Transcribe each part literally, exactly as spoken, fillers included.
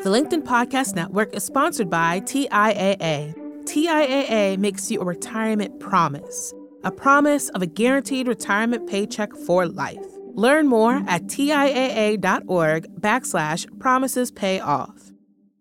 The LinkedIn Podcast Network is sponsored by T I A A. T I A A makes you a retirement promise, a promise of a guaranteed retirement paycheck for life. Learn more at TIAA.org backslash promises pay off.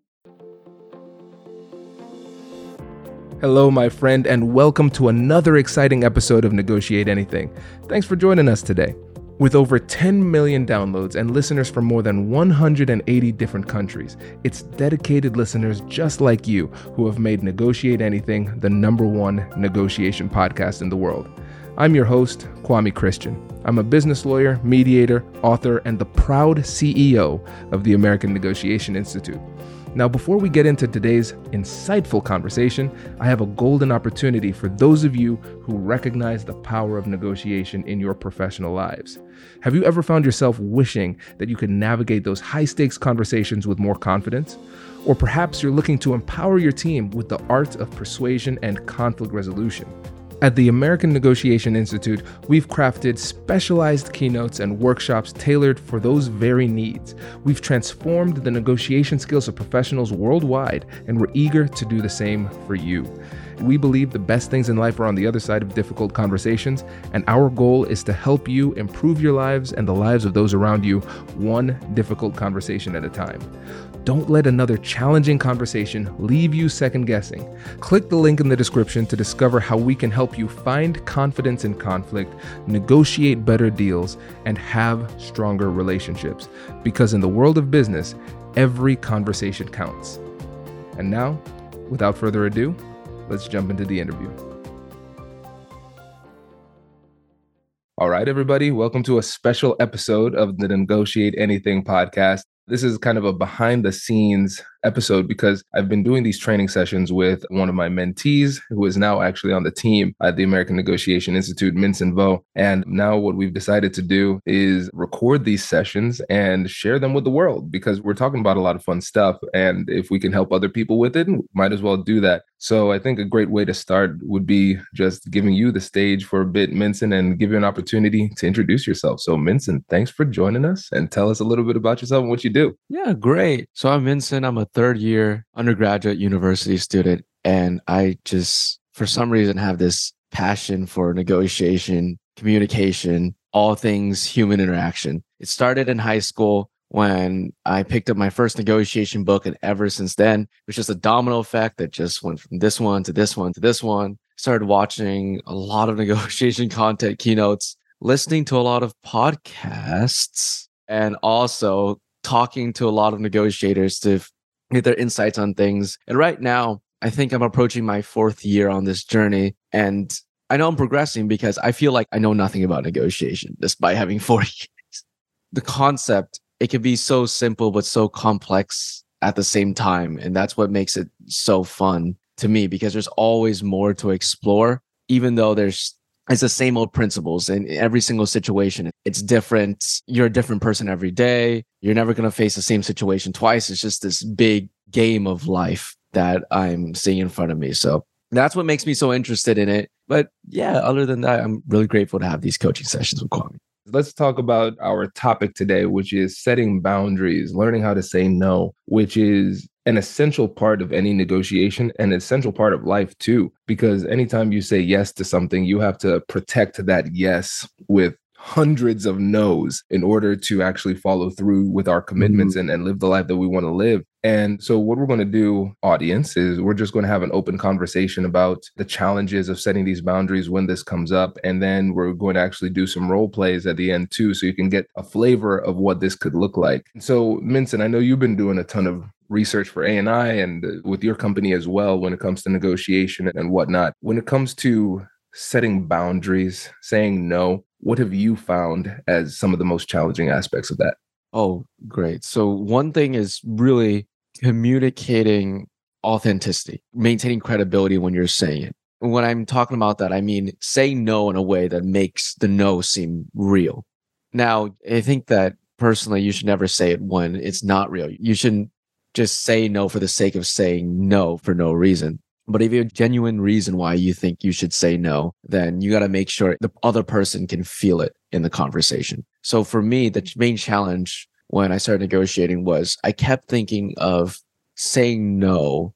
Hello, my friend, and welcome to another exciting episode of Negotiate Anything. Thanks for joining us today. With over ten million downloads and listeners from more than one hundred eighty different countries, it's dedicated listeners just like you who have made Negotiate Anything the number one negotiation podcast in the world. I'm your host, Kwame Christian. I'm a business lawyer, mediator, author, and the proud C E O of the American Negotiation Institute. Now, before we get into today's insightful conversation, I have a golden opportunity for those of you who recognize the power of negotiation in your professional lives. Have you ever found yourself wishing that you could navigate those high-stakes conversations with more confidence? Or perhaps you're looking to empower your team with the art of persuasion and conflict resolution. At the American Negotiation Institute, we've crafted specialized keynotes and workshops tailored for those very needs. We've transformed the negotiation skills of professionals worldwide, and we're eager to do the same for you. We believe the best things in life are on the other side of difficult conversations, and our goal is to help you improve your lives and the lives of those around you, one difficult conversation at a time. Don't let another challenging conversation leave you second guessing. Click the link in the description to discover how we can help you find confidence in conflict, negotiate better deals, and have stronger relationships. Because in the world of business, every conversation counts. And now, without further ado, let's jump into the interview. All right, everybody, welcome to a special episode of the Negotiate Anything podcast. This is kind of a behind the scenes episode because I've been doing these training sessions with one of my mentees who is now actually on the team at the American Negotiation Institute, Minson Vo. And now what we've decided to do is record these sessions and share them with the world because we're talking about a lot of fun stuff. And if we can help other people with it, might as well do that. So I think a great way to start would be just giving you the stage for a bit, Minson, and give you an opportunity to introduce yourself. So Minson, thanks for joining us and tell us a little bit about yourself and what you do. Yeah, great. So I'm Minson. I'm a third year undergraduate university student. And I just, for some reason, have this passion for negotiation, communication, all things human interaction. It started in high school when I picked up my first negotiation book. And ever since then, it was just a domino effect that just went from this one to this one to this one. Started watching a lot of negotiation content, keynotes, listening to a lot of podcasts, and also talking to a lot of negotiators to get their insights on things. And right now, I think I'm approaching my fourth year on this journey. And I know I'm progressing because I feel like I know nothing about negotiation despite having four years. The concept, it can be so simple, but so complex at the same time. And that's what makes it so fun to me because there's always more to explore, even though there's it's the same old principles in every single situation. It's different. You're a different person every day. You're never going to face the same situation twice. It's just this big game of life that I'm seeing in front of me. So that's what makes me so interested in it. But yeah, other than that, I'm really grateful to have these coaching sessions with Kwame. Let's talk about our topic today, which is setting boundaries, learning how to say no, which is an essential part of any negotiation and an essential part of life too, because anytime you say yes to something, you have to protect that yes with hundreds of no's in order to actually follow through with our commitments mm-hmm. and, and live the life that we want to live. And so what we're going to do, audience, is we're just going to have an open conversation about the challenges of setting these boundaries when this comes up. And then we're going to actually do some role plays at the end too, so you can get a flavor of what this could look like. So Minson, I know you've been doing a ton of research for A and I and with your company as well when it comes to negotiation and whatnot. When it comes to setting boundaries, saying no, what have you found as some of the most challenging aspects of that? Oh, great. So one thing is really communicating authenticity, maintaining credibility when you're saying it. When I'm talking about that, I mean saying no in a way that makes the no seem real. Now, I think that personally, you should never say it when it's not real. You shouldn't just say no for the sake of saying no for no reason. But if you have a genuine reason why you think you should say no, then you got to make sure the other person can feel it in the conversation. So for me, the main challenge when I started negotiating was I kept thinking of saying no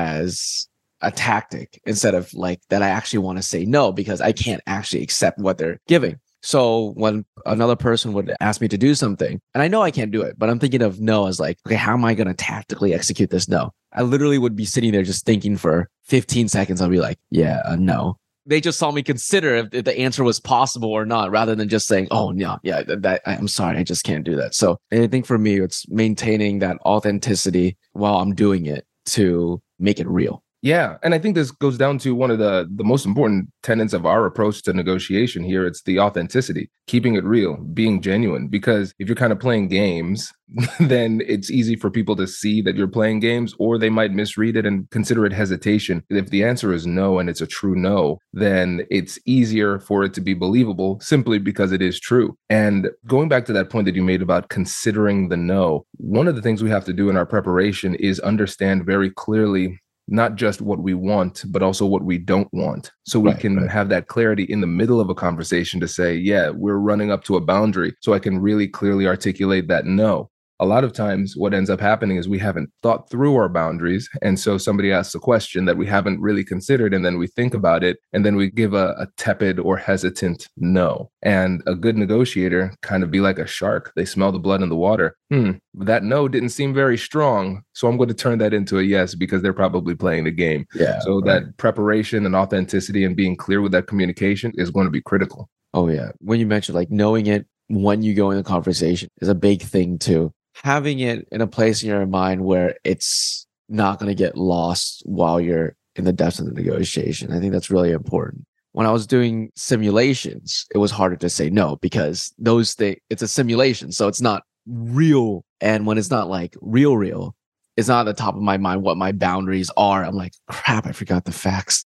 as a tactic instead of like that I actually want to say no because I can't actually accept what they're giving. So when another person would ask me to do something, and I know I can't do it, but I'm thinking of no as like, okay, how am I going to tactically execute this no? I literally would be sitting there just thinking for fifteen seconds. I'll be like, yeah, uh, no. They just saw me consider if, if the answer was possible or not, rather than just saying, oh, no, yeah, that, I'm sorry, I just can't do that. So I think for me, it's maintaining that authenticity while I'm doing it to make it real. Yeah. And I think this goes down to one of the, the most important tenets of our approach to negotiation here. It's the authenticity, keeping it real, being genuine. Because if you're kind of playing games, then it's easy for people to see that you're playing games, or they might misread it and consider it hesitation. If the answer is no and it's a true no, then it's easier for it to be believable simply because it is true. And going back to that point that you made about considering the no, one of the things we have to do in our preparation is understand very clearly not just what we want, but also what we don't want. So we right, can right. have that clarity in the middle of a conversation to say, yeah, we're running up to a boundary. So I can really clearly articulate that no. A lot of times what ends up happening is we haven't thought through our boundaries. And so somebody asks a question that we haven't really considered, and then we think about it, and then we give a, a tepid or hesitant no. And a good negotiator kind of be like a shark. They smell the blood in the water. Hmm, that no didn't seem very strong. So I'm going to turn that into a yes because they're probably playing the game. Yeah. So right. that preparation and authenticity and being clear with that communication is going to be critical. Oh, yeah. When you mentioned like knowing it when you go in a conversation is a big thing too. Having it in a place in your mind where it's not going to get lost while you're in the depths of the negotiation. I think that's really important. When I was doing simulations, it was harder to say no because those things, it's a simulation. So it's not real. And when it's not like real, real, it's not at the top of my mind what my boundaries are. I'm like, crap, I forgot the facts.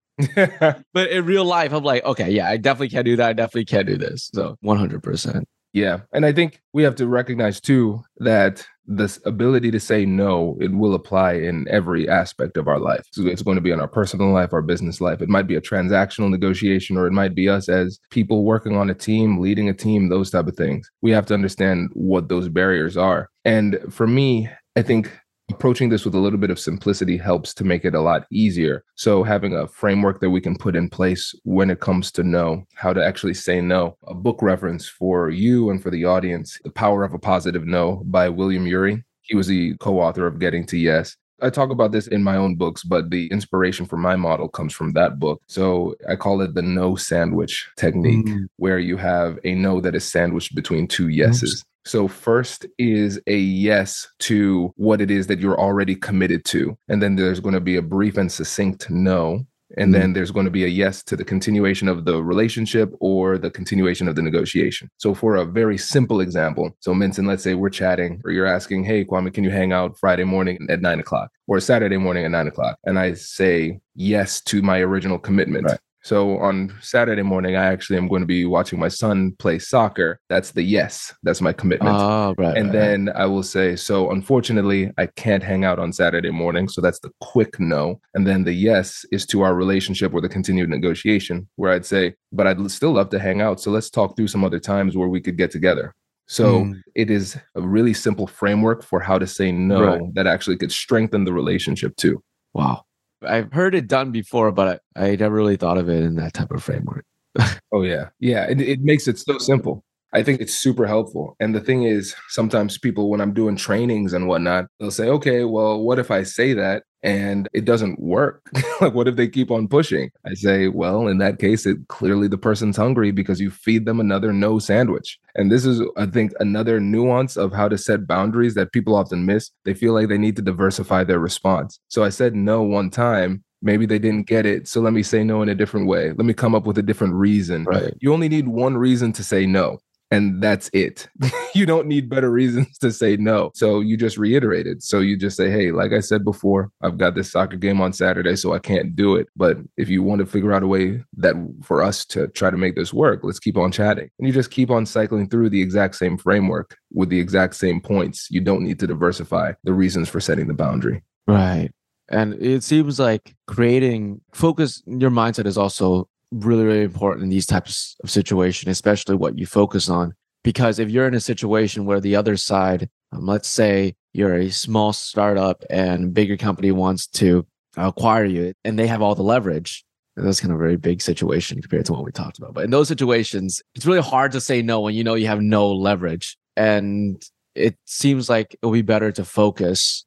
But in real life, I'm like, okay, yeah, I definitely can't do that. I definitely can't do this. So one hundred percent. Yeah. And I think we have to recognize too that this ability to say no, it will apply in every aspect of our life. So it's going to be in our personal life, our business life. It might be a transactional negotiation, or it might be us as people working on a team, leading a team, those type of things. We have to understand what those barriers are. And for me, I think approaching this with a little bit of simplicity helps to make it a lot easier. So having a framework that we can put in place when it comes to no, how to actually say no. A book reference for you and for the audience, The Power of a Positive No by William Ury. He was the co-author of Getting to Yes. I talk about this in my own books, but the inspiration for my model comes from that book. So I call it the no sandwich technique, mm. where you have a no that is sandwiched between two yeses. Oops. So first is a yes to what it is that you're already committed to. And then there's going to be a brief and succinct no. And mm. then there's going to be a yes to the continuation of the relationship or the continuation of the negotiation. So for a very simple example, so Minson, let's say we're chatting or you're asking, hey, Kwame, can you hang out Friday morning at nine o'clock or Saturday morning at nine o'clock? And I say yes to my original commitment. Right. So on Saturday morning, I actually am going to be watching my son play soccer. That's the yes. That's my commitment. Oh, right, and right, then right. I will say, so unfortunately, I can't hang out on Saturday morning. So that's the quick no. And then the yes is to our relationship or the continued negotiation, where I'd say, but I'd still love to hang out. So let's talk through some other times where we could get together. So mm. it is a really simple framework for how to say no right. that actually could strengthen the relationship too. Wow. I've heard it done before, but I, I never really thought of it in that type of framework. Oh, yeah. Yeah. It, it makes it so simple. I think it's super helpful. And the thing is, sometimes people, when I'm doing trainings and whatnot, they'll say, okay, well, what if I say that and it doesn't work? Like, what if they keep on pushing? I say, well, in that case, it clearly the person's hungry because you feed them another no sandwich. And this is, I think, another nuance of how to set boundaries that people often miss. They feel like they need to diversify their response. So I said no one time. Maybe they didn't get it. So let me say no in a different way. Let me come up with a different reason. Right. You only need one reason to say no. And that's it. You don't need better reasons to say no. So you just reiterate it. So you just say, hey, like I said before, I've got this soccer game on Saturday, so I can't do it. But if you want to figure out a way that for us to try to make this work, let's keep on chatting. And you just keep on cycling through the exact same framework with the exact same points. You don't need to diversify the reasons for setting the boundary. Right. And it seems like creating focus, your mindset is also really, really important in these types of situations, especially what you focus on. Because if you're in a situation where the other side Um, let's say you're a small startup and a bigger company wants to acquire you and they have all the leverage. And that's kind of a very big situation compared to what we talked about. But in those situations, it's really hard to say no when you know you have no leverage. And it seems like it'll be better to focus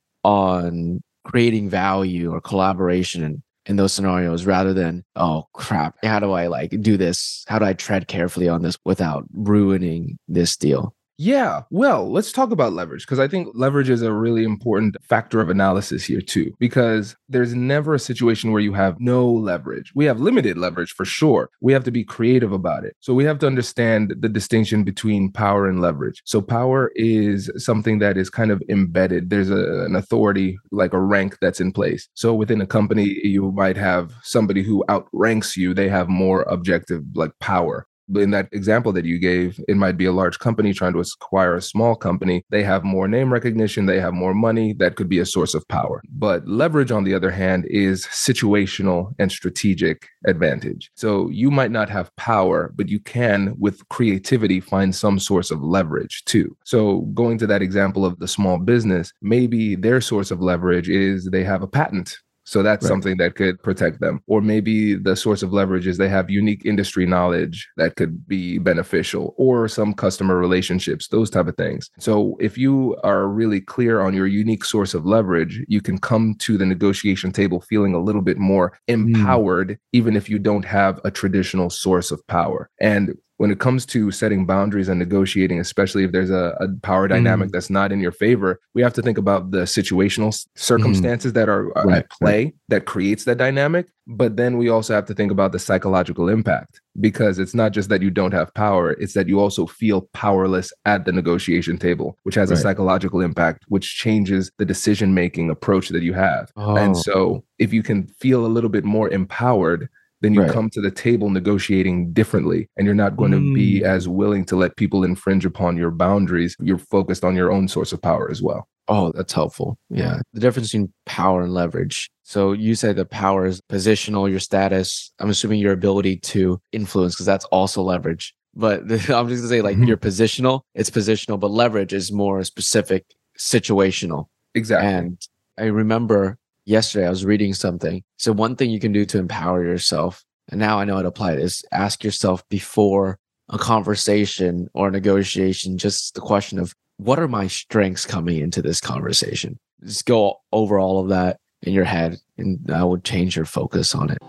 on creating value or collaboration in, in those scenarios rather than, oh crap, how do I like do this? How do I tread carefully on this without ruining this deal? Yeah, well, let's talk about leverage, because I think leverage is a really important factor of analysis here too, because there's never a situation where you have no leverage. We have limited leverage for sure. We have to be creative about it. So we have to understand the distinction between power and leverage. So power is something that is kind of embedded. There's a, an authority, like a rank that's in place. So within a company, you might have somebody who outranks you. They have more objective like power. In that example that you gave, it might be a large company trying to acquire a small company. They have more name recognition. They have more money. That could be a source of power. But leverage, on the other hand, is situational and strategic advantage. So you might not have power, but you can, with creativity, find some source of leverage too. So going to that example of the small business, maybe their source of leverage is they have a patent. So that's right. Something that could protect them. Or maybe the source of leverage is they have unique industry knowledge that could be beneficial, or some customer relationships, those type of things. So if you are really clear on your unique source of leverage, you can come to the negotiation table feeling a little bit more empowered, mm. even if you don't have a traditional source of power. And when it comes to setting boundaries and negotiating, especially if there's a, a power dynamic mm. that's not in your favor, we have to think about the situational circumstances mm. that are, are right, at play right. that creates that dynamic. But then we also have to think about the psychological impact, because it's not just that you don't have power, it's that you also feel powerless at the negotiation table, which has right. a psychological impact, which changes the decision-making approach that you have. Oh. And so if you can feel a little bit more empowered, then you right. come to the table negotiating differently, and you're not going mm. to be as willing to let people infringe upon your boundaries. You're focused on your own source of power as well. Oh, that's helpful. Yeah. The difference between power and leverage. So you say the power is positional, your status. I'm assuming your ability to influence, because that's also leverage. But the, I'm just gonna say like mm-hmm. you're positional, it's positional, but leverage is more specific, situational. Exactly. And I remember yesterday I was reading something. So one thing you can do to empower yourself, and now I know how to apply it, is ask yourself before a conversation or a negotiation, just the question of, what are my strengths coming into this conversation? Just go over all of that in your head, and that would change your focus on it.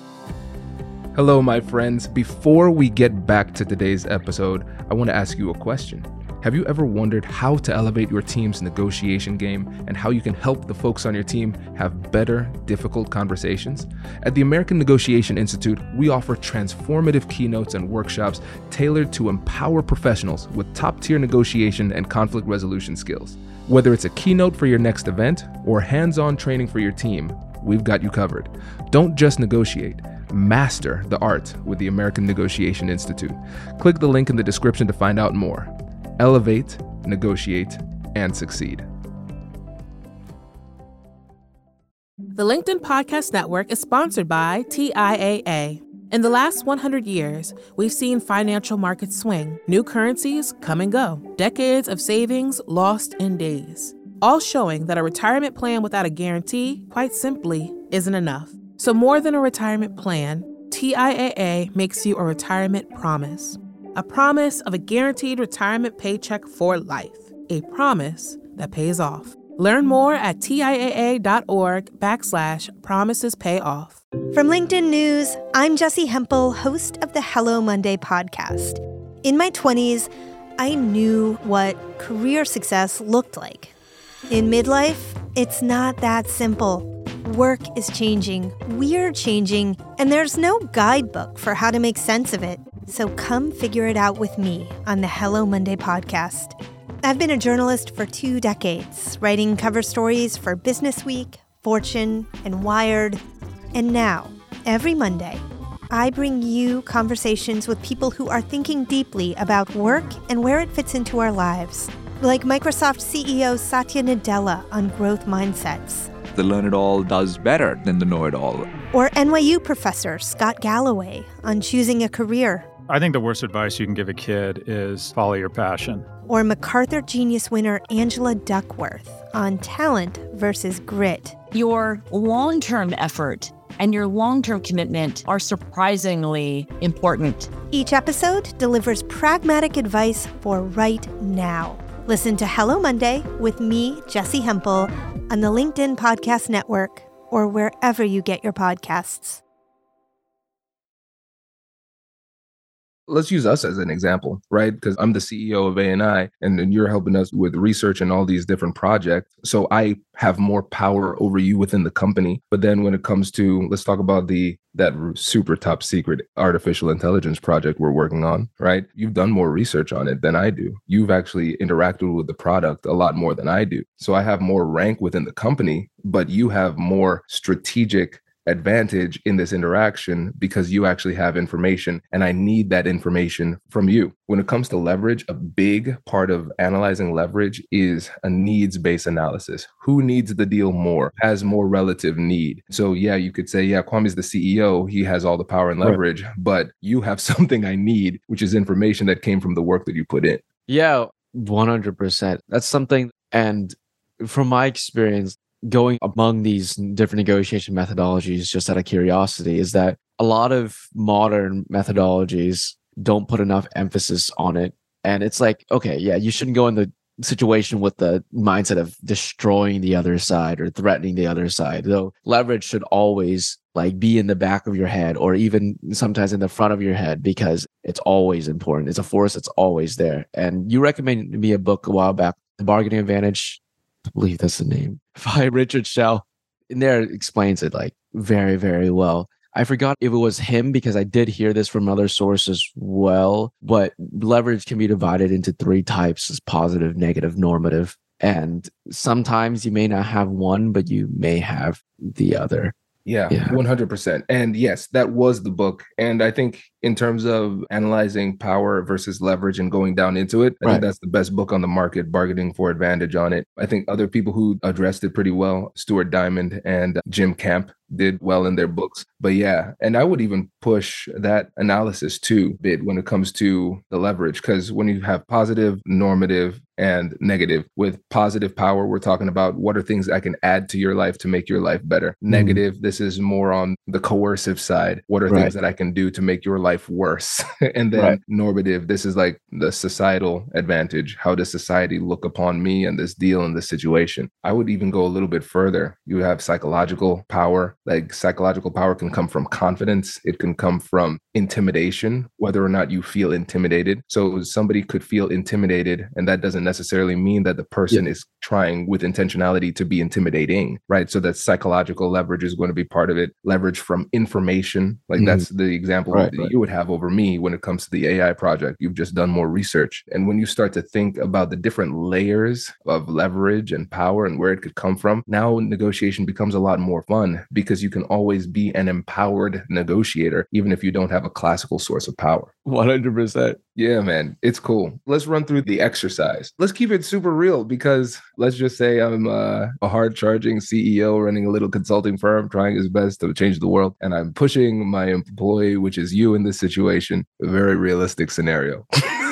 Hello, my friends. Before we get back to today's episode, I want to ask you a question. Have you ever wondered how to elevate your team's negotiation game and how you can help the folks on your team have better, difficult conversations? At the American Negotiation Institute, we offer transformative keynotes and workshops tailored to empower professionals with top-tier negotiation and conflict resolution skills. Whether it's a keynote for your next event or hands-on training for your team, we've got you covered. Don't just negotiate. Master the art with the American Negotiation Institute. Click the link in the description to find out more. Elevate, negotiate, and succeed. The LinkedIn Podcast Network is sponsored by T I A A. In the last one hundred years, we've seen financial markets swing, new currencies come and go, decades of savings lost in days, all showing that a retirement plan without a guarantee, quite simply, isn't enough. So more than a retirement plan, T I A A makes you a retirement promise. A promise of a guaranteed retirement paycheck for life. A promise that pays off. Learn more at TIAA.org backslash promises pay off. From LinkedIn News, I'm Jessie Hempel, host of the Hello Monday podcast. In my twenties, I knew what career success looked like. In midlife, it's not that simple. Work is changing, we're changing, and there's no guidebook for how to make sense of it. So come figure it out with me on the Hello Monday podcast. I've been a journalist for two decades, writing cover stories for Business Week, Fortune, and Wired. And now, every Monday, I bring you conversations with people who are thinking deeply about work and where it fits into our lives. Like Microsoft C E O Satya Nadella on growth mindsets. The learn-it-all does better than the know-it-all. Or N Y U professor Scott Galloway on choosing a career. I think the worst advice you can give a kid is follow your passion. or MacArthur Genius winner Angela Duckworth on talent versus grit. Your long-term effort and your long-term commitment are surprisingly important. Each episode delivers pragmatic advice for right now. Listen to Hello Monday with me, Jessi Hempel, on the LinkedIn Podcast Network or wherever you get your podcasts. Let's use us as an example, right? Because I'm the C E O of A N I, and then you're helping us with research and all these different projects. So I have more power over you within the company. But then when it comes to, let's talk about the that super top secret artificial intelligence project we're working on, right? You've done more research on it than I do. You've actually interacted with the product a lot more than I do. So I have more rank within the company, but you have more strategic advantage in this interaction because you actually have information and I need that information from you. When it comes to leverage, a big part of analyzing leverage is a needs-based analysis. Who needs the deal more, has more relative need? So yeah, you could say, yeah, Kwame's the C E O, he has all the power and leverage, right. But you have something I need, which is information that came from the work that you put in. Yeah, one hundred percent. That's something, and from my experience, going among these different negotiation methodologies, just out of curiosity, is that a lot of modern methodologies don't put enough emphasis on it. And it's like, okay, yeah, you shouldn't go in the situation with the mindset of destroying the other side or threatening the other side. Though leverage should always like be in the back of your head or even sometimes in the front of your head because it's always important. It's a force that's always there. And you recommended me a book a while back, The Bargaining Advantage. I believe that's the name, by Richard Shell. In there it explains it like very, very well. I forgot if it was him because I did hear this from other sources well, but leverage can be divided into three types: as positive, negative, normative. And sometimes you may not have one, but you may have the other. Yeah, Yeah. one hundred percent. And yes, that was the book. And I think in terms of analyzing power versus leverage and going down into it, I Right. think that's the best book on the market, Bargaining for Advantage on it. I think other people who addressed it pretty well, Stuart Diamond and Jim Camp, did well in their books. But yeah, and I would even push that analysis too a bit when it comes to the leverage, because when you have positive, normative, and negative, with positive power, we're talking about what are things I can add to your life to make your life better. Mm. Negative, this is more on the coercive side. What are Right. things that I can do to make your life worse? And then Right. normative, this is like the societal advantage. How does society look upon me and this deal and this situation? I would even go a little bit further. You have psychological power. Like psychological power can come from confidence. It can come from intimidation, whether or not you feel intimidated. So somebody could feel intimidated, and that doesn't necessarily mean that the person Yeah. is trying with intentionality to be intimidating, right? So that psychological leverage is going to be part of it. Leverage from information. Like Mhm. that's the example Right, that right. you would have over me when it comes to the A I project. You've just done more research. And when you start to think about the different layers of leverage and power and where it could come from, now negotiation becomes a lot more fun because you can always be an empowered negotiator, even if you don't have a classical source of power. one hundred percent. Yeah, man, it's cool. Let's run through the exercise. Let's keep it super real because let's just say I'm uh, a hard charging C E O running a little consulting firm, trying his best to change the world. And I'm pushing my employee, which is you in this situation, a very realistic scenario.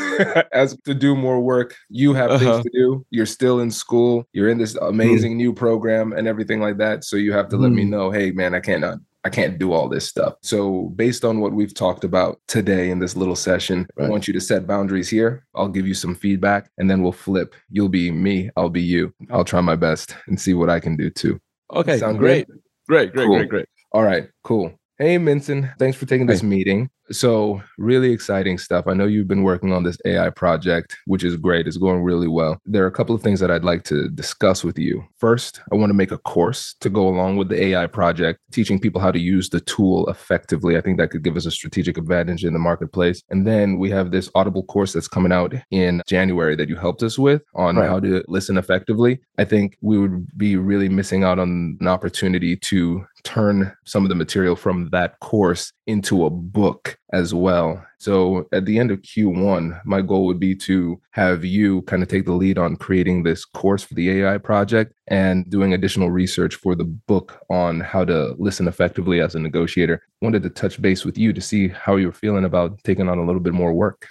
As to do more work, you have Uh-huh. things to do. You're still in school. You're in this amazing new program and everything like that. So you have to let me Mm. know, hey, man, I can't uh, I can't do all this stuff. So based on what we've talked about today in this little session, I Right. want you to set boundaries here. I'll give you some feedback and then we'll flip. You'll be me. I'll be you. I'll try my best and see what I can do too. Okay, Sound great. good? Great, great, Cool. great, great. All right, cool. Hey, Minson, thanks for taking this Hey. meeting. So really exciting stuff. I know you've been working on this A I project, which is great. It's going really well. There are a couple of things that I'd like to discuss with you. First, I want to make a course to go along with the A I project, teaching people how to use the tool effectively. I think that could give us a strategic advantage in the marketplace. And then we have this Audible course that's coming out in January that you helped us with on Right. how to listen effectively. I think we would be really missing out on an opportunity to turn some of the material from that course into a book as well. So at the end of Q one, my goal would be to have you kind of take the lead on creating this course for the A I project and doing additional research for the book on how to listen effectively as a negotiator. Wanted to touch base with you to see how you're feeling about taking on a little bit more work.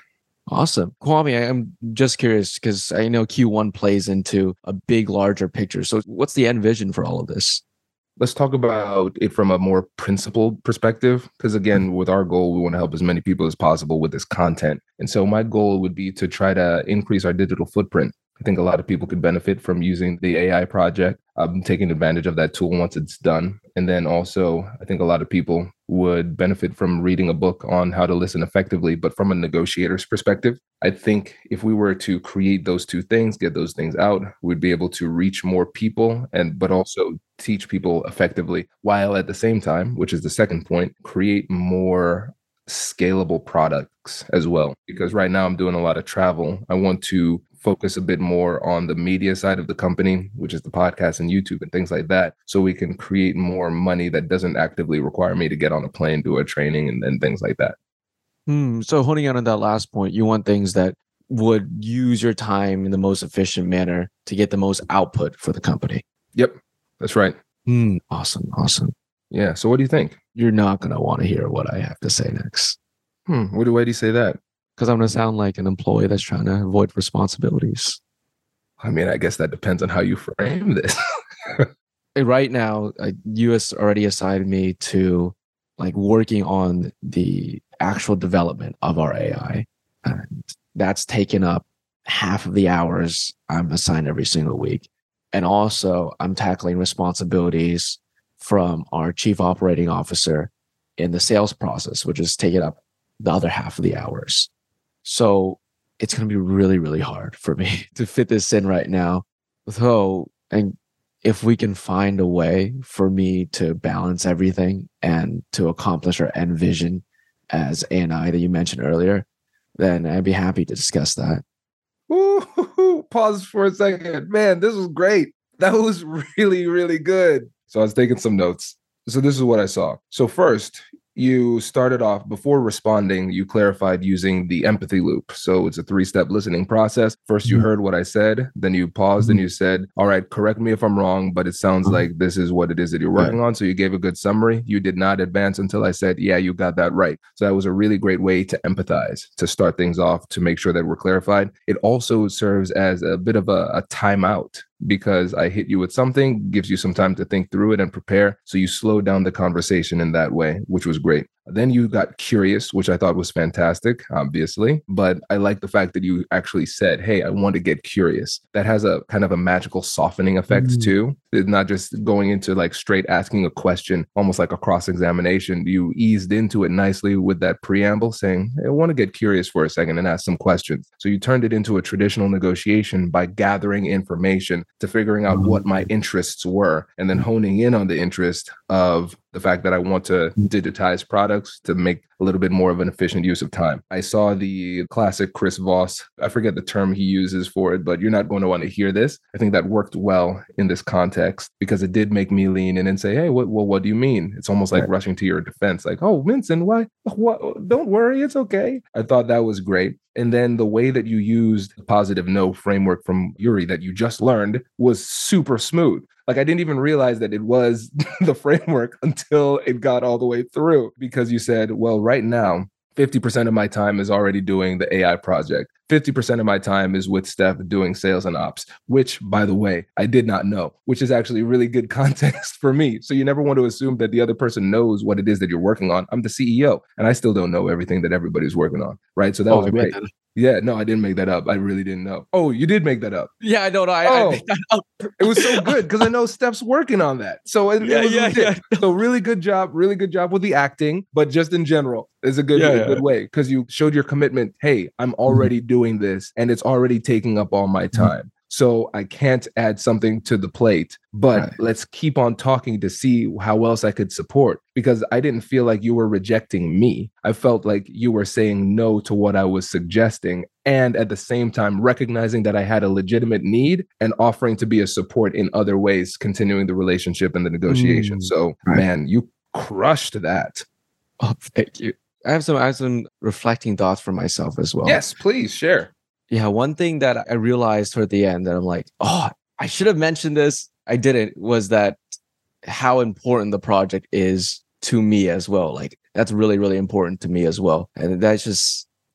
Awesome. Kwame, I- I'm just curious because I know Q one plays into a big, larger picture. So what's the end vision for all of this? Let's talk about it from a more principled perspective. Because again, with our goal, we want to help as many people as possible with this content. And so my goal would be to try to increase our digital footprint. I think a lot of people could benefit from using the A I project, um, taking advantage of that tool once it's done. And then also, I think a lot of people would benefit from reading a book on how to listen effectively, but from a negotiator's perspective. I think if we were to create those two things, get those things out, we'd be able to reach more people and but also teach people effectively, while at the same time, which is the second point, create more scalable products as well. Because right now I'm doing a lot of travel. I want to focus a bit more on the media side of the company, which is the podcast and YouTube and things like that, so we can create more money that doesn't actively require me to get on a plane, do a training, and, and things like that. Hmm. So honing out on that last point, you want things that would use your time in the most efficient manner to get the most output for the company. Yep, that's right. Hmm. Awesome. Awesome. Yeah. So what do you think? You're not going to want to hear what I have to say next. Hmm. What do, why do you say that? Because I'm going to sound like an employee that's trying to avoid responsibilities. I mean, I guess that depends on how you frame this. Right now, uh, you has already assigned me to like working on the actual development of our A I. And that's taken up half of the hours I'm assigned every single week. And also, I'm tackling responsibilities from our chief operating officer in the sales process, which is taking up the other half of the hours. So it's going to be really, really hard for me to fit this in right now. So, and if we can find a way for me to balance everything and to accomplish our end vision as A and I that you mentioned earlier, then I'd be happy to discuss that. Ooh, pause for a second. Man, this was great. That was really, really good. So I was taking some notes. So this is what I saw. So first, you started off before responding, you clarified using the empathy loop. So it's a three-step listening process. First, you heard what I said, then you paused and you said, all right, correct me if I'm wrong, but it sounds like this is what it is that you're working on. So you gave a good summary. You did not advance until I said, yeah, you got that right. So that was a really great way to empathize, to start things off, to make sure that we're clarified. It also serves as a bit of a, a timeout, because I hit you with something, gives you some time to think through it and prepare. So you slow down the conversation in that way, which was great. Then you got curious, which I thought was fantastic, obviously. But I like the fact that you actually said, hey, I want to get curious. That has a kind of a magical softening effect mm. too. It's not just going into like straight asking a question, almost like a cross-examination. You eased into it nicely with that preamble saying, hey, I want to get curious for a second and ask some questions. So you turned it into a traditional negotiation by gathering information to figuring out what my interests were and then honing in on the interest of the fact that I want to digitize products to make a little bit more of an efficient use of time. I saw the classic Chris Voss. I forget the term he uses for it, but you're not going to want to hear this. I think that worked well in this context because it did make me lean in and say, hey, what, well, what do you mean? It's almost like right. rushing to your defense. Like, oh, Vincent, why? What? Don't worry. It's okay. I thought that was great. And then the way that you used the positive no framework from Yuri that you just learned was super smooth. Like I didn't even realize that it was the framework until it got all the way through, because you said, well, right now, fifty percent of my time is already doing the A I project. fifty percent of my time is with Steph doing sales and ops, which, by the way, I did not know, which is actually really good context for me. So you never want to assume that the other person knows what it is that you're working on. I'm the C E O, and I still don't know everything that everybody's working on, right? So that oh, was great. Yeah, no, I didn't make that up. I really didn't know. Oh, you did make that up. Yeah, I don't know. I, oh, I made that up. It was so good because I know Steph's working on that. So it, yeah, it was yeah, legit. yeah. So really good job, really good job with the acting, but just in general, it's a good, yeah, a good yeah. way because you showed your commitment. Hey, I'm already mm-hmm. doing this and it's already taking up all my time. Mm-hmm. So I can't add something to the plate, but right. let's keep on talking to see how else I could support, because I didn't feel like you were rejecting me. I felt like you were saying no to what I was suggesting. And at the same time, recognizing that I had a legitimate need and offering to be a support in other ways, continuing the relationship and the negotiation. Mm. So right. man, you crushed that. Oh, thank you. I have some, I have some reflecting thoughts for myself as well. Yes, please share. Yeah, one thing that I realized toward the end that I'm like, oh, I should have mentioned this. I didn't, was that how important the project is to me as well. Like that's really, really important to me as well. And that's just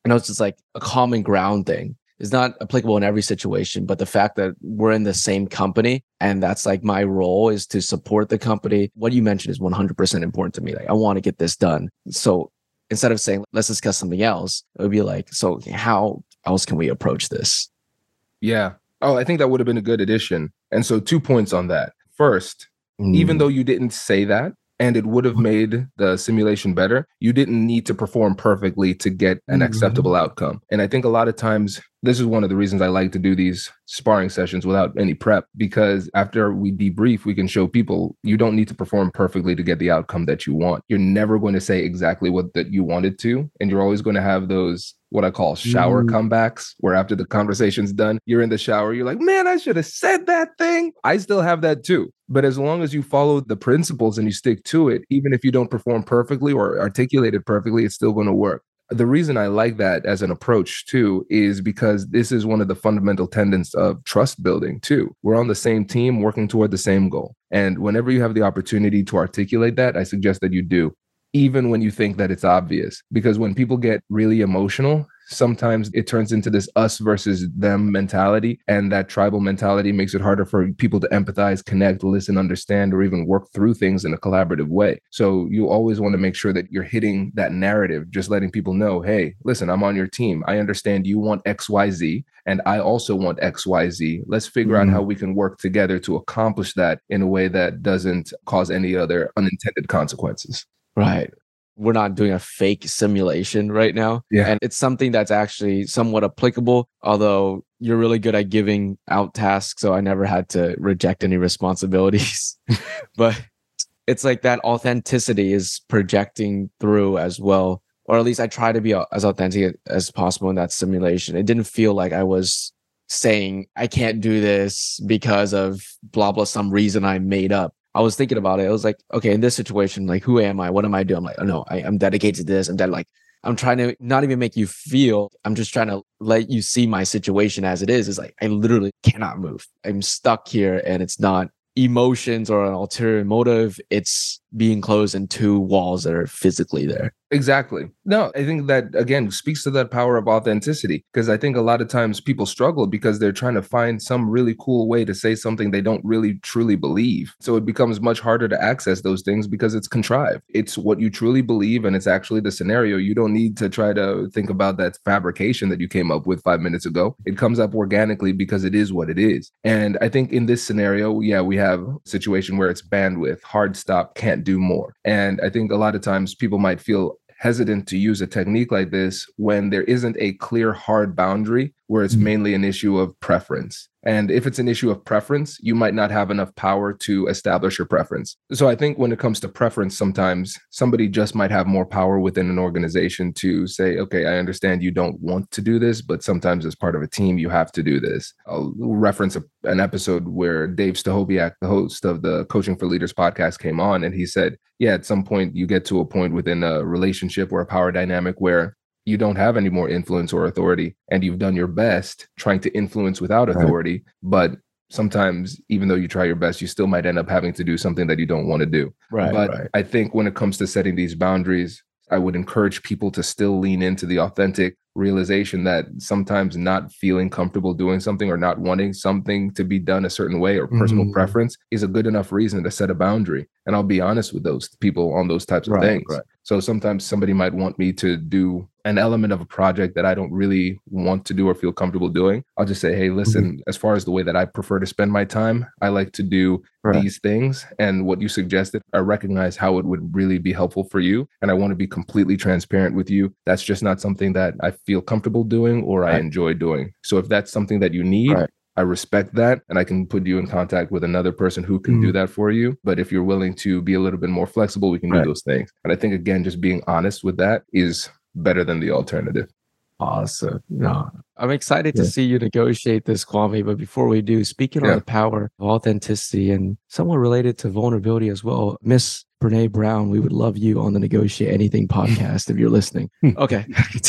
I know it's just like a common ground thing. It's not applicable in every situation, but the fact that we're in the same company and that's like my role is to support the company. What you mentioned is one hundred percent important to me. Like, I want to get this done. So instead of saying, let's discuss something else, it would be like, so how else can we approach this? Yeah. Oh, I think that would have been a good addition. And so two points on that. First, mm. even though you didn't say that, and it would have made the simulation better, you didn't need to perform perfectly to get an mm-hmm. acceptable outcome. And I think a lot of times, this is one of the reasons I like to do these sparring sessions without any prep, because after we debrief, we can show people you don't need to perform perfectly to get the outcome that you want. You're never going to say exactly what that you wanted to, and you're always going to have those what I call shower mm. comebacks, where after the conversation's done, you're in the shower, you're like, man, I should have said that thing. I still have that too. But as long as you follow the principles and you stick to it, even if you don't perform perfectly or articulate it perfectly, it's still going to work. The reason I like that as an approach too is because this is one of the fundamental tenets of trust building too. We're on the same team working toward the same goal. And whenever you have the opportunity to articulate that, I suggest that you do, even when you think that it's obvious. Because when people get really emotional, sometimes it turns into this us versus them mentality. And that tribal mentality makes it harder for people to empathize, connect, listen, understand, or even work through things in a collaborative way. So you always want to make sure that you're hitting that narrative, just letting people know, hey, listen, I'm on your team. I understand you want X Y Z, and I also want X Y Z. Let's figure mm-hmm. out how we can work together to accomplish that in a way that doesn't cause any other unintended consequences. Right. We're not doing a fake simulation right now. Yeah. And it's something that's actually somewhat applicable, although you're really good at giving out tasks. So I never had to reject any responsibilities. But it's like that authenticity is projecting through as well. Or at least I try to be as authentic as possible in that simulation. It didn't feel like I was saying, I can't do this because of blah, blah, some reason I made up. I was thinking about it. I was like, okay, in this situation, like, who am I? What am I doing? I'm like, oh no, I, I'm dedicated to this. I'm that like, I'm trying to not even make you feel, I'm just trying to let you see my situation as it is. It's like, I literally cannot move. I'm stuck here, and it's not emotions or an ulterior motive. It's being closed in two walls that are physically there. Exactly. No, I think that, again, speaks to that power of authenticity, because I think a lot of times people struggle because they're trying to find some really cool way to say something they don't really truly believe. So it becomes much harder to access those things because it's contrived. It's what you truly believe, and it's actually the scenario. You don't need to try to think about that fabrication that you came up with five minutes ago. It comes up organically because it is what it is. And I think in this scenario, yeah, we have a situation where it's bandwidth, hard stop, can't do more. And I think a lot of times people might feel hesitant to use a technique like this when there isn't a clear, hard boundary where it's mainly an issue of preference. And if it's an issue of preference, you might not have enough power to establish your preference. So I think when it comes to preference, sometimes somebody just might have more power within an organization to say, okay, I understand you don't want to do this, but sometimes as part of a team, you have to do this. I'll reference a, an episode where Dave Stachowiak, the host of the Coaching for Leaders podcast, came on, and he said, yeah, at some point you get to a point within a relationship or a power dynamic where you don't have any more influence or authority, and you've done your best trying to influence without authority. Right. But sometimes, even though you try your best, you still might end up having to do something that you don't want to do. Right. But right. I think when it comes to setting these boundaries, I would encourage people to still lean into the authentic realization that sometimes not feeling comfortable doing something or not wanting something to be done a certain way or personal mm-hmm. preference is a good enough reason to set a boundary. And I'll be honest with those people on those types of right, things. Right. So sometimes somebody might want me to do an element of a project that I don't really want to do or feel comfortable doing. I'll just say, hey, listen, mm-hmm. as far as the way that I prefer to spend my time, I like to do right. these things. And what you suggested, I recognize how it would really be helpful for you. And I want to be completely transparent with you. That's just not something that I feel comfortable doing or right. I enjoy doing. So if that's something that you need, right. I respect that, and I can put you in contact with another person who can mm-hmm. do that for you. But if you're willing to be a little bit more flexible, we can right. do those things. And I think, again, just being honest with that is better than the alternative. Awesome. No, I'm excited yeah. to see you negotiate this, Kwame. But before we do, speaking yeah. on the power of authenticity and somewhat related to vulnerability as well, Miss Brene Brown, we would love you on the Negotiate Anything podcast if you're listening. Okay.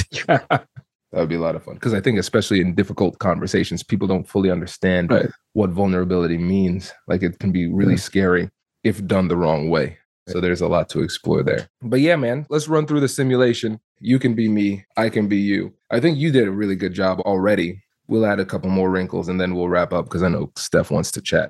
That would be a lot of fun, because I think especially in difficult conversations, people don't fully understand right. what vulnerability means. Like, it can be really yeah. scary if done the wrong way. So there's a lot to explore there. But yeah, man, let's run through the simulation. You can be me. I can be you. I think you did a really good job already. We'll add a couple more wrinkles and then we'll wrap up because I know Steph wants to chat.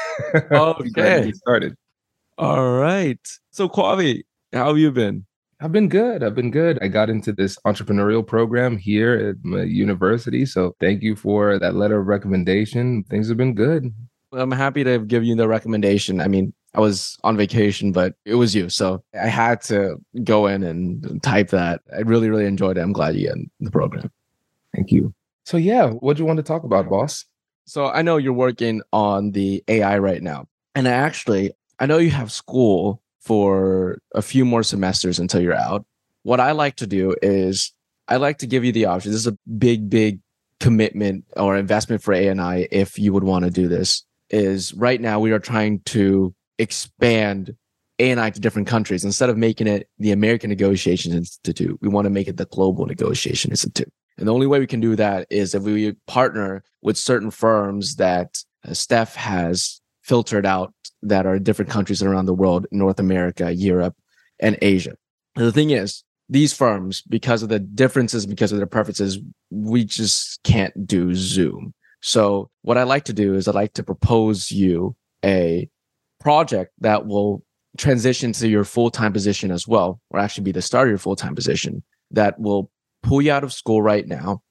Okay. Get started. All right. So Kwame, how have you been? I've been good. I've been good. I got into this entrepreneurial program here at my university. So thank you for that letter of recommendation. Things have been good. I'm happy to give you the recommendation. I mean, I was on vacation, but it was you. So I had to go in and type that. I really, really enjoyed it. I'm glad you got in the program. Thank you. So yeah, what do you want to talk about, boss? So I know you're working on the A I right now. And I actually, I know you have school for a few more semesters until you're out. What I like to do is I like to give you the option. This is a big, big commitment or investment for A N I if you would want to do this. Is right now we are trying to expand A N I to different countries. Instead of making it the American Negotiation Institute, we want to make it the Global Negotiation Institute. And the only way we can do that is if we partner with certain firms that uh, Steph has filtered out that are in different countries around the world, North America, Europe, and Asia. And the thing is, these firms, because of the differences, because of their preferences, we just can't do Zoom. So what I like to do is I like to propose you a project that will transition to your full-time position as well, or actually be the start of your full-time position, that will pull you out of school right now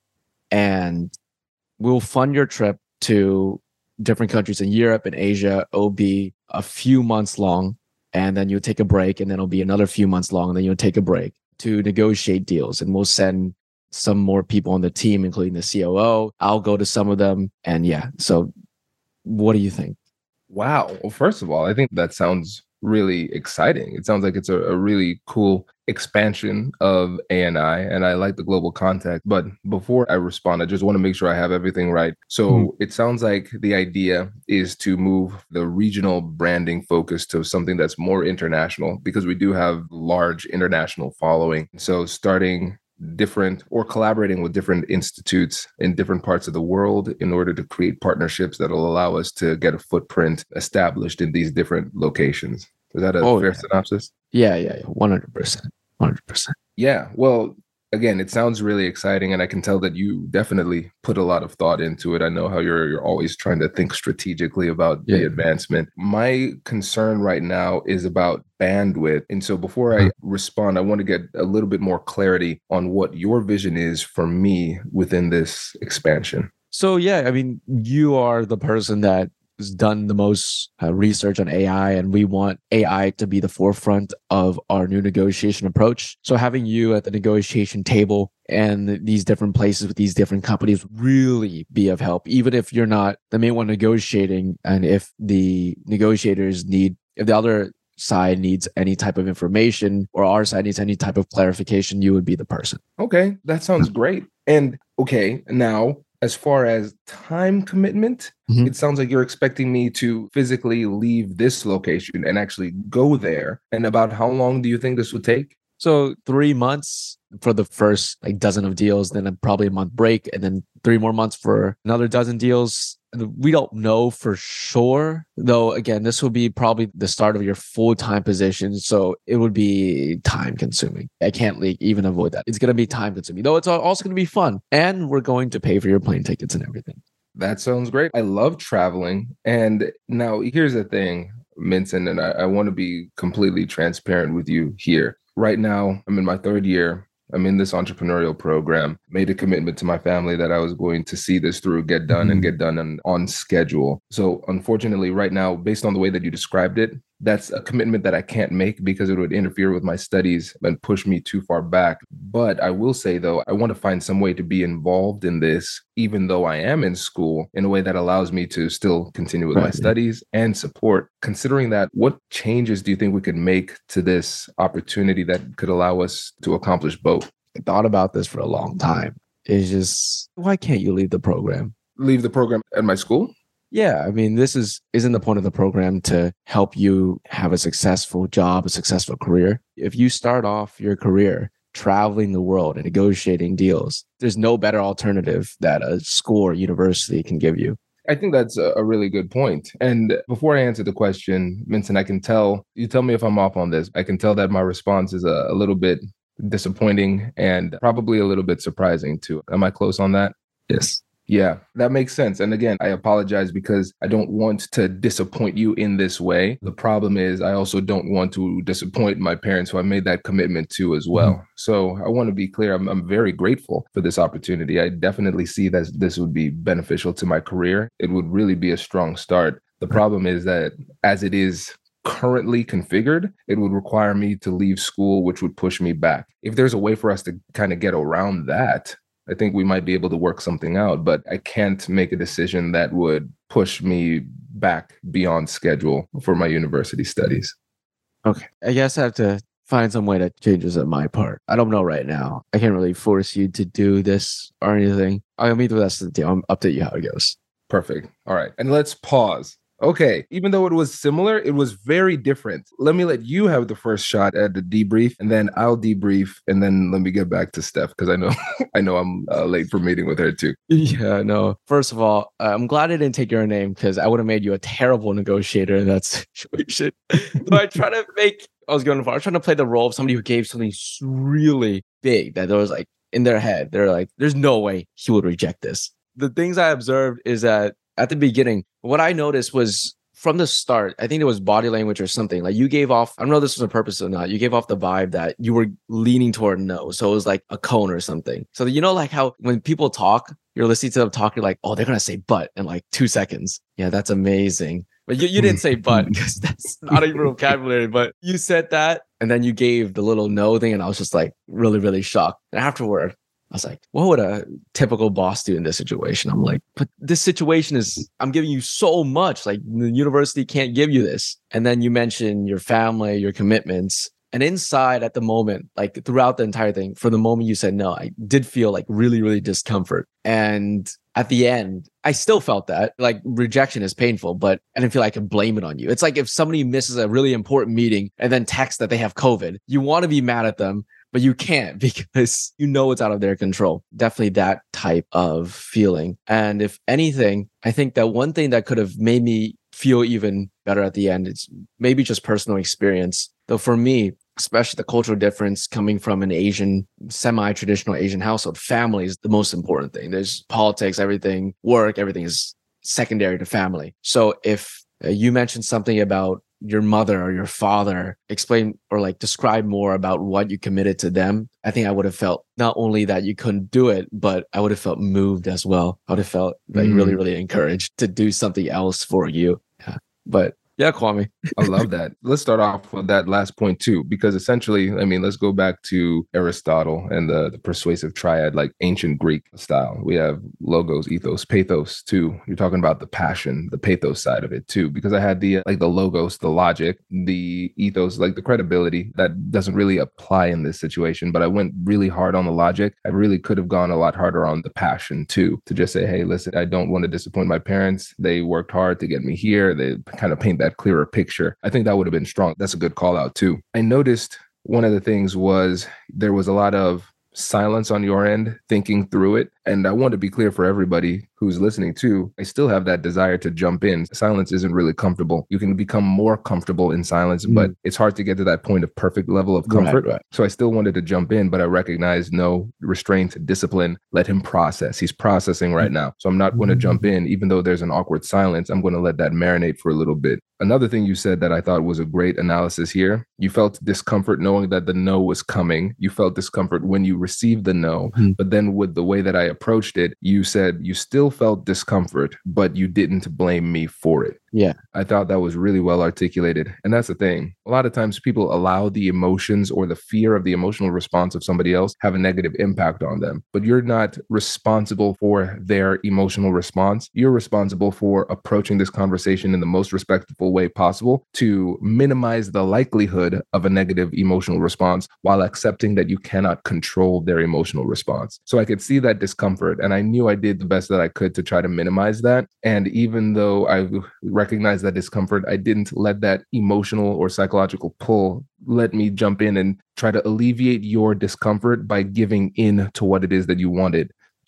and we'll fund your trip to different countries in Europe and Asia. It'll be a few months long and then you'll take a break and then it'll be another few months long and then you'll take a break to negotiate deals. And we'll send some more people on the team, including the C O O. I'll go to some of them. And yeah, so what do you think? Wow. Well, first of all, I think that sounds really exciting. It sounds like it's a, a really cool expansion of A N I, and I like the global contact. But before I respond, I just want to make sure I have everything right. So mm. it sounds like the idea is to move the regional branding focus to something that's more international, because we do have large international following. So starting different or collaborating with different institutes in different parts of the world in order to create partnerships that will allow us to get a footprint established in these different locations. Is that a oh, fair yeah. synopsis? Yeah, yeah, yeah. one hundred percent. one hundred percent. Yeah. Well, again, it sounds really exciting, and I can tell that you definitely put a lot of thought into it. I know how you're you're always trying to think strategically about yeah. the advancement. My concern right now is about bandwidth. And so before I respond, I want to get a little bit more clarity on what your vision is for me within this expansion. So yeah, I mean, you are the person that has done the most uh, research on A I, and we want A I to be the forefront of our new negotiation approach. So having you at the negotiation table and these different places with these different companies really be of help, even if you're not the main one negotiating. And if the negotiators need, if the other side needs any type of information or our side needs any type of clarification, you would be the person. Okay, that sounds great. And okay, now, as far as time commitment, mm-hmm. it sounds like you're expecting me to physically leave this location and actually go there. And about how long do you think this would take? So three months for the first like dozen of deals, then probably a month break, and then three more months for another dozen deals. We don't know for sure, though. Again, this will be probably the start of your full-time position. So it would be time consuming. I can't like, even avoid that. It's going to be time consuming, though it's also going to be fun. And we're going to pay for your plane tickets and everything. That sounds great. I love traveling. And now here's the thing, Minson, and I, I want to be completely transparent with you here. Right now, I'm in my third year. I'm in this entrepreneurial program, made a commitment to my family that I was going to see this through, get done mm-hmm. and get done on, on schedule. So unfortunately, right now, based on the way that you described it, that's a commitment that I can't make because it would interfere with my studies and push me too far back. But I will say, though, I want to find some way to be involved in this, even though I am in school, in a way that allows me to still continue with right. my studies and support. Considering that, what changes do you think we could make to this opportunity that could allow us to accomplish both? I thought about this for a long time. It's just, why can't you leave the program? Leave the program at my school? Yeah, I mean, this is isn't the point of the program to help you have a successful job, a successful career. If you start off your career traveling the world and negotiating deals, there's no better alternative that a school or university can give you. I think that's a, a really good point. And before I answer the question, Vincent, I can tell, you tell me if I'm off on this. I can tell that my response is a, a little bit disappointing and probably a little bit surprising too. Am I close on that? Yes. Yeah, that makes sense. And again, I apologize because I don't want to disappoint you in this way. The problem is I also don't want to disappoint my parents who I made that commitment to as well. Mm-hmm. So I want to be clear. I'm, I'm very grateful for this opportunity. I definitely see that this would be beneficial to my career. It would really be a strong start. The problem is that as it is currently configured, it would require me to leave school, which would push me back. If there's a way for us to kind of get around that, I think we might be able to work something out, but I can't make a decision that would push me back beyond schedule for my university studies. Okay. I guess I have to find some way to change this on my part. I don't know right now. I can't really force you to do this or anything. I'll meet with us. I'll update you how it goes. Perfect. All right. And let's pause. Okay, even though it was similar, it was very different. Let me let you have the first shot at the debrief, and then I'll debrief, and then let me get back to Steph because I know I know I'm uh, late for meeting with her too. Yeah, no. First of all, uh, I'm glad I didn't take your name because I would have made you a terrible negotiator in that situation. So I try to make. I was going for. I was trying to play the role of somebody who gave something really big that there was like in their head. They're like, "There's no way he would reject this." The things I observed is that at the beginning, what I noticed was from the start, I think it was body language or something. Like you gave off, I don't know if this was on purpose or not, you gave off the vibe that you were leaning toward no. So it was like a cone or something. So you know, like how when people talk, you're listening to them talk, you're like, oh, they're going to say but in like two seconds. Yeah, that's amazing. But you, you didn't say but because that's not even vocabulary, but you said that. And then you gave the little no thing. And I was just like really, really shocked. And afterward, I was like, what would a typical boss do in this situation? I'm like, but this situation is, I'm giving you so much. Like the university can't give you this. And then you mention your family, your commitments. And inside at the moment, like throughout the entire thing, for the moment you said no, I did feel like really, really discomfort. And at the end, I still felt that like rejection is painful, but I didn't feel I could blame it on you. It's like if somebody misses a really important meeting and then texts that they have COVID, you want to be mad at them, but you can't because you know it's out of their control. Definitely that type of feeling. And if anything, I think that one thing that could have made me feel even better at the end is maybe just personal experience. Though for me, especially the cultural difference coming from an Asian, semi-traditional Asian household, family is the most important thing. There's politics, everything, work, everything is secondary to family. So if uh, you mentioned something about your mother or your father, explain or like describe more about what you committed to them, I think I would have felt not only that you couldn't do it, but I would have felt moved as well. I would have felt like mm. really, really encouraged to do something else for you. Yeah. But yeah, Kwame. I love that. Let's start off with that last point too, because essentially, I mean, let's go back to Aristotle and the, the persuasive triad, like ancient Greek style. We have logos, ethos, pathos too. You're talking about the passion, the pathos side of it too, because I had the like the logos, the logic, the ethos, like the credibility that doesn't really apply in this situation. But I went really hard on the logic. I really could have gone a lot harder on the passion too, to just say, hey, listen, I don't want to disappoint my parents. They worked hard to get me here. They kind of paint that clearer picture. I think that would have been strong. That's a good call out too. I noticed one of the things was there was a lot of silence on your end, thinking through it. And I want to be clear for everybody who's listening too. I still have that desire to jump in. Silence isn't really comfortable. You can become more comfortable in silence, mm. but it's hard to get to that point of perfect level of comfort. Right, right. So I still wanted to jump in, but I recognize no restraint, discipline. Let him process. He's processing right now. So I'm not going to jump in, even though there's an awkward silence. I'm going to let that marinate for a little bit. Another thing you said that I thought was a great analysis here, you felt discomfort knowing that the no was coming. You felt discomfort when you received the no, mm. but then with the way that I approached it, you said you still felt discomfort, but you didn't blame me for it. Yeah. I thought that was really well articulated. And that's the thing. A lot of times people allow the emotions or the fear of the emotional response of somebody else have a negative impact on them. But you're not responsible for their emotional response. You're responsible for approaching this conversation in the most respectful way possible to minimize the likelihood of a negative emotional response while accepting that you cannot control their emotional response. So I could see that discomfort, and I knew I did the best that I could to try to minimize that. And even though I recognize that discomfort, I didn't let that emotional or psychological pull let me jump in and try to alleviate your discomfort by giving in to what it is that you wanted.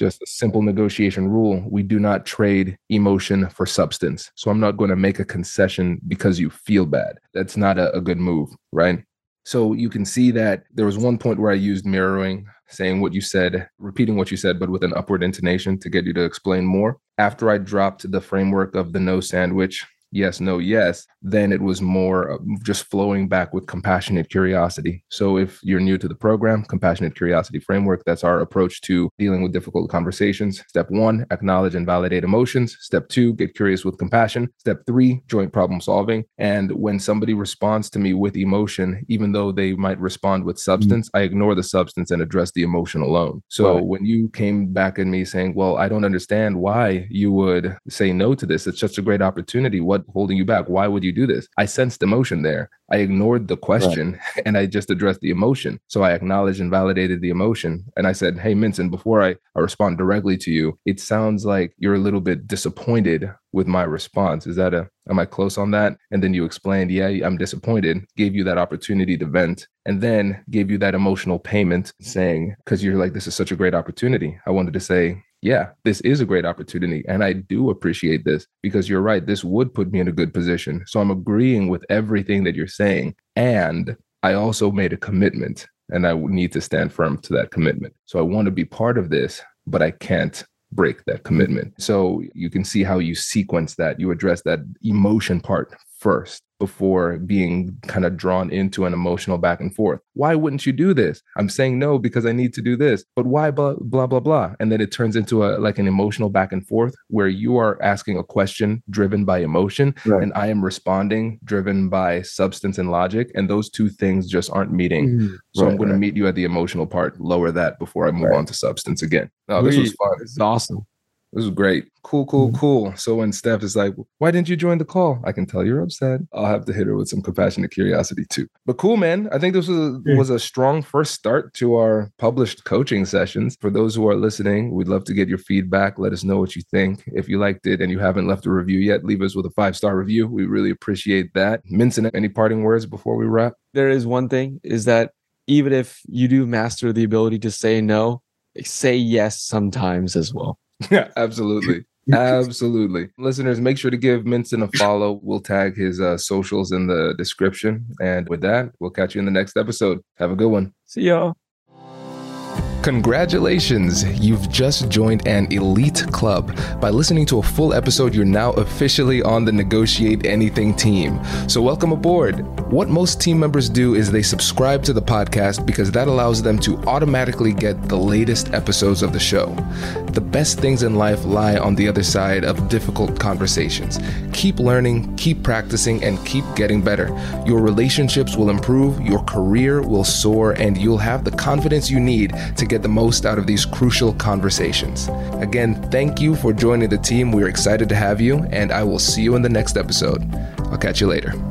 just a simple negotiation rule. We do not trade emotion for substance. So I'm not going to make a concession because you feel bad. That's not a, a good move, right? So you can see that there was one point where I used mirroring, saying what you said, repeating what you said, but with an upward intonation to get you to explain more. After I dropped the framework of the no sandwich, yes, no, yes, then it was more just flowing back with compassionate curiosity. So if you're new to the program, Compassionate Curiosity Framework, that's our approach to dealing with difficult conversations. Step one, acknowledge and validate emotions. Step two, get curious with compassion. Step three, joint problem solving. And when somebody responds to me with emotion, even though they might respond with substance, mm-hmm. I ignore the substance and address the emotion alone. So right. when you came back at me saying, well, I don't understand why you would say no to this. It's such a great opportunity. What holding you back? Why would you do this? I sensed emotion there. I ignored the question right. and I just addressed the emotion. So I acknowledged and validated the emotion. And I said, hey, Minson, before I, I respond directly to you, it sounds like you're a little bit disappointed with my response. Is that a, am I close on that? And then you explained, yeah, I'm disappointed, gave you that opportunity to vent, and then gave you that emotional payment saying, because you're like, this is such a great opportunity. I wanted to say, yeah, this is a great opportunity. And I do appreciate this because you're right. This would put me in a good position. So I'm agreeing with everything that you're saying. And I also made a commitment and I need to stand firm to that commitment. So I want to be part of this, but I can't break that commitment. So you can see how you sequence that. You address that emotion part first before being kind of drawn into an emotional back and forth. Why wouldn't you do this? I'm saying no because I need to do this, but why blah, blah, blah, blah. And then it turns into a like an emotional back and forth where you are asking a question driven by emotion right. and I am responding driven by substance and logic. And those two things just aren't meeting. Mm-hmm. So right, I'm going right. to meet you at the emotional part, lower that before I move right. on to substance again. No, this was fun. This is awesome. This was great. Cool, cool, mm-hmm. cool. So when Steph is like, why didn't you join the call? I can tell you're upset. I'll have to hit her with some compassionate curiosity too. But cool, man. I think this was a, yeah. was a strong first start to our published coaching sessions. For those who are listening, we'd love to get your feedback. Let us know what you think. If you liked it and you haven't left a review yet, leave us with a five-star review. We really appreciate that. Minson, any parting words before we wrap? There is one thing, is that even if you do master the ability to say no, say yes sometimes as well. Yeah, absolutely. Absolutely. Listeners, make sure to give Minson a follow. We'll tag his uh, socials in the description. And with that, we'll catch you in the next episode. Have a good one. See y'all. Congratulations! You've just joined an elite club. By listening to a full episode, you're now officially on the Negotiate Anything team. So welcome aboard. What most team members do is they subscribe to the podcast because that allows them to automatically get the latest episodes of the show. The best things in life lie on the other side of difficult conversations. Keep learning, keep practicing, and keep getting better. Your relationships will improve, your career will soar, and you'll have the confidence you need to get the most out of these crucial conversations. Again, thank you for joining the team. We're excited to have you, and I will see you in the next episode. I'll catch you later.